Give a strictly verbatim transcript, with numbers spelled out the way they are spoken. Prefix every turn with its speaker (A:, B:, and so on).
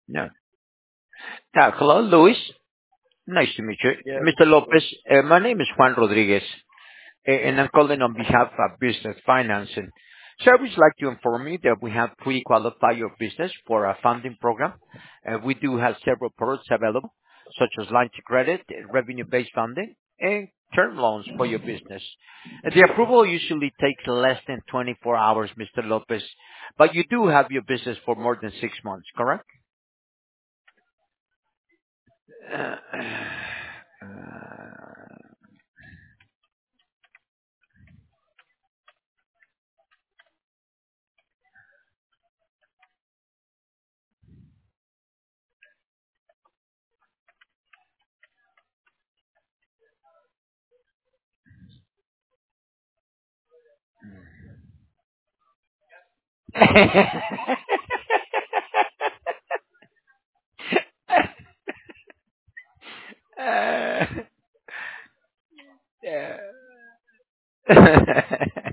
A: No. Uh, hello, Luis. Nice to meet you.
B: Yes.
A: mister Lopez, uh, my name is Juan Rodriguez, uh, and I'm calling on behalf of Business Financing. So I would like to inform you that we have pre-qualify your business for a funding program. Uh, we do have several products available, such as line to credit, uh, revenue-based funding, and term loans for your business. Uh, the approval usually takes less than twenty-four hours, mister Lopez, but you do have your business for more than six months, correct? Uh, uh, yeah.